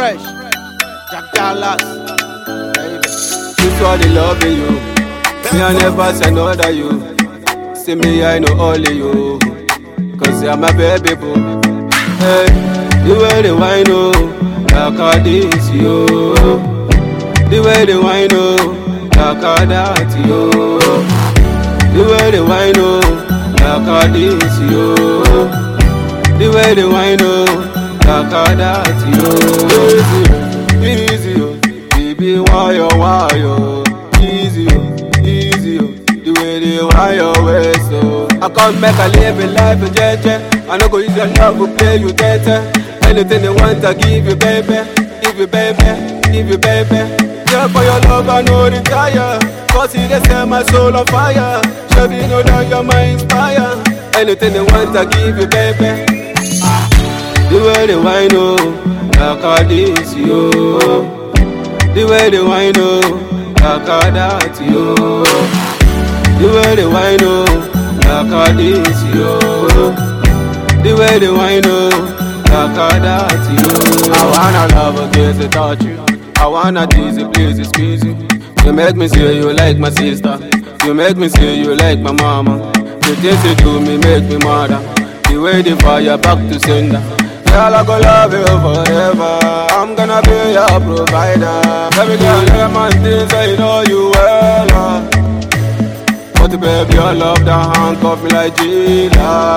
fresh. Jack Dallas, baby. This one they loving you. Me I never say no that you. See me I know only you. Cause you're my baby boo. Hey, the way they wine oh, like a this yo. The way they wine oh, like a that yo. The way they wine oh, like a this yo. The way they wine oh, like a that yo. Easy yo, baby why yo. Easy yo, the way they why your waist so. I can't make a live life in JJ. I no go use your love to play you better. Anything they want I give you baby, give you baby. Yeah, for your love I no retire. Cause it they set my soul on fire. Sure you know that you're my inspire. Anything they want I give you baby. The way they wine oh, like a this yo. The way they wine oh, like a that yo. The way they wine oh, like a this yo. The way they wine oh, like a that yo. I wanna love a kiss to touch you. I wanna tease you, please excuse you. You make me say you like my sister. You make me say you like my mama. The things you do me make me mother. The way they fire back to sender. Girl, I go love you forever. I'm gonna be your provider. Baby girl, them and things I know you well. But baby, your love that handcuff me like jailer.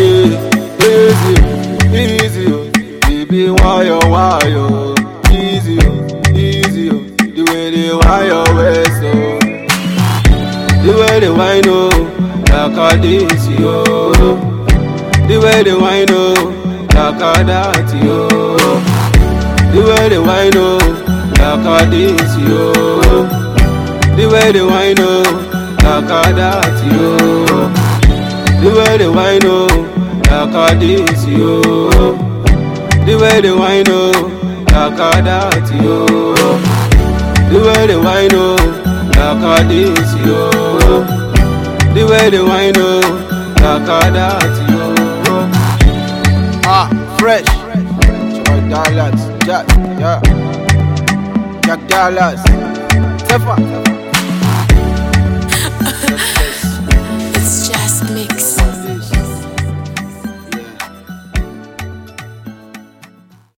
Easy, baby, why yo. Easy, the way they why your waist so. The way they wine oh, like a this yo. The way they wine oh, like a that yo. The way they wine oh, like a this yo. The way they wine oh, like a that yo. The way they wine oh, like a this yo. The way they wine oh, like a that yo. The way they wine oh, like a this yo. The way they wine oh, like a that yo. Fresh. Jack Dallas, Jack Dallas. Tefa.